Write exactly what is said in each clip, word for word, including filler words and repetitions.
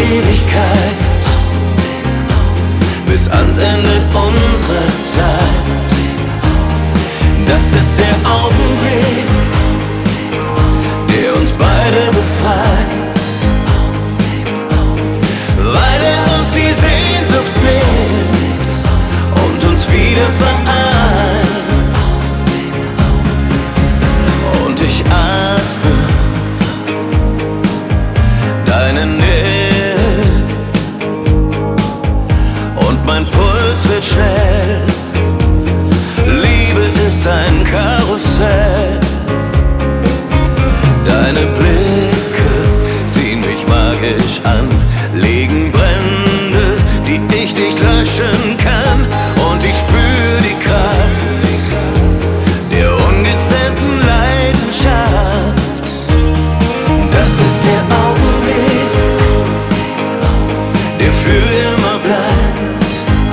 Ewigkeit, bis ans Ende unserer Zeit. Das ist der Augenblick, der uns beide befreit, weil er uns die Sehnsucht nimmt und uns wieder vereint. Und ich atme deine Nähe und mein Puls wird schnell. Liebe ist ein Karussell. Deine Blicke ziehen mich magisch an, legen Brände, die ich nicht löschen kann. Und ich spür die Kraft der ungezähmten Leidenschaft. Das ist der Augenblick, der für immer bleibt,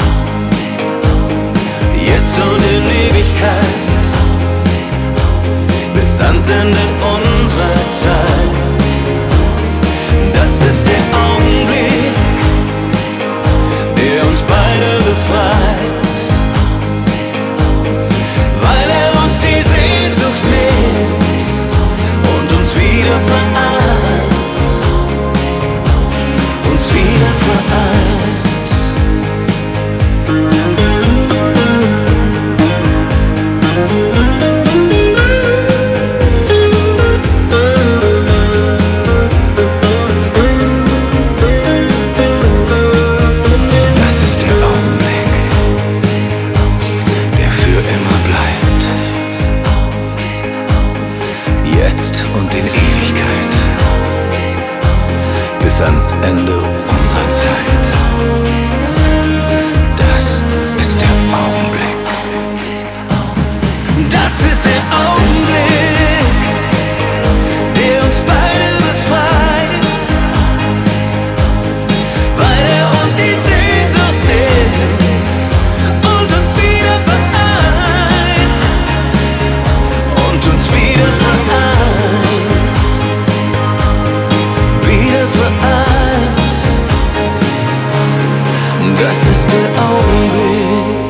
jetzt und in Ewigkeit, bis ans Ende unserer Zeit. Das ist der Augenblick, der uns beide befreit, weil er uns die Sehnsucht nimmt und uns wieder vereint, uns wieder vereint. Jetzt und in Ewigkeit, bis ans Ende unserer Zeit. Das ist der Augenblick. Das ist der Augenblick, der uns beide befreit, weil er uns die Sehnsucht nimmt und uns wieder vereint, und uns wieder vereint, wieder vereint. Das ist der Augenblick.